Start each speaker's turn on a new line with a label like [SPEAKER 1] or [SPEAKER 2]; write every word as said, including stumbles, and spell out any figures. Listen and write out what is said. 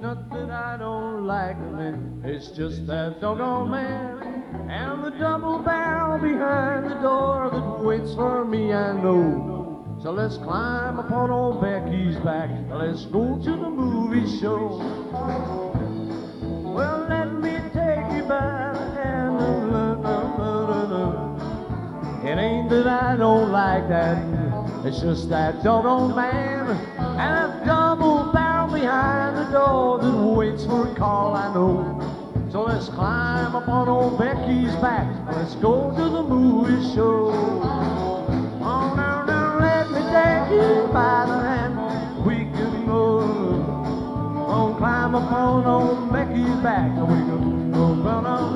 [SPEAKER 1] Not that I don't like him, it's just that doggone man. And the double barrel behind the door that waits for me, I know. So let's climb upon old Becky's back, let's go to the movie show. Well, let me take you by the hand. It ain't that I don't like that, it's just that doggone man. And a double barrel behind the door that waits for a call, I know. So let's climb up on old Becky's back, let's go to the movie show. Oh, now, now, let me take you by the hand, we can go. Oh, climb up on old Becky's back, we can go.